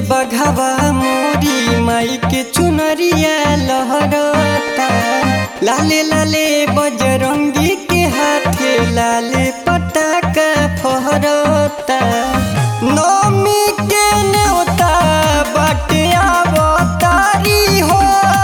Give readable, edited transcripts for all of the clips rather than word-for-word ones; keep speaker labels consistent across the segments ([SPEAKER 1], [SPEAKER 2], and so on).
[SPEAKER 1] बघवा मोरी माई के चुनरिया लहरता। लाले लाले बजरंगी के हाथे लाले पटाखा फहरता। नौमी के न्योता बाटे अवतारी हो।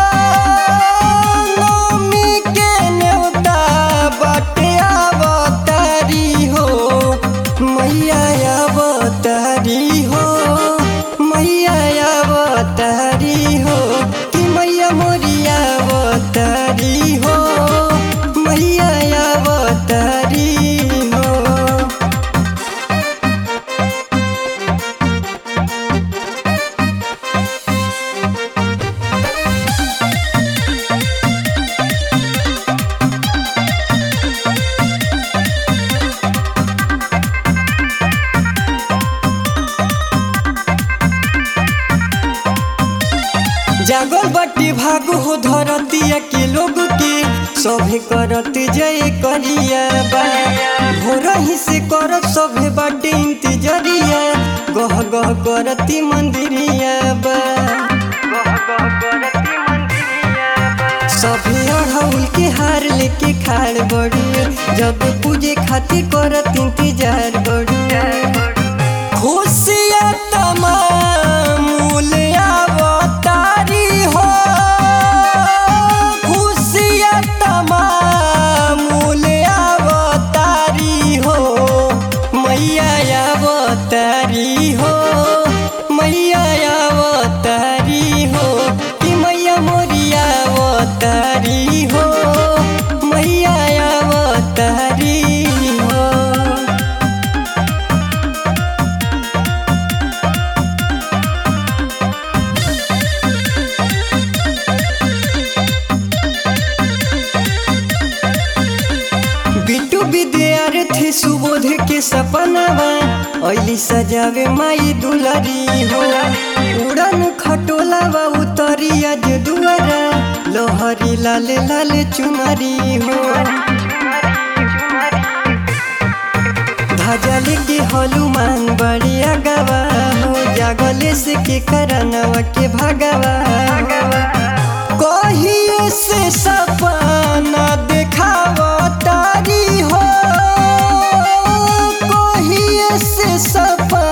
[SPEAKER 1] नौमी के न्योता बाटे अवतारी हो। मैया अवतारी हो। मैया अवतारी हो कि मैया मोरिया अवतारी हो। मैया अवतारी हो। जागल बटी भाग हो धरतिया के लोग के सभे करत जय करिया बा। भोर ही से करत सभे बाटे इंतजरिया। गह गह करती मंदिरिया बा। सभे अढ़ौल के हार लेके खाड़ बड़ुए। जब पूजे खातिर करत इंतजार बड़ुए। खुशिया तमाम अवतारी हो। मैया अवतारी हो कि मैया मोरिया अवतारी हो। मैया अवतारी हो। बिट्टू विद्यार्थी सुबोध के सपनावा ऐली सजावे माई दुलारी हो। उड़न खटोलावा उतरी आज दुआरा। लोहरी लाल लाल चुनरी हो। ध्वजा लेके हनुमान बड़िया गवा हो। जागले से के करनवा के भगवा कहिए से सपना देखावा तारी हो। कहिए से सपना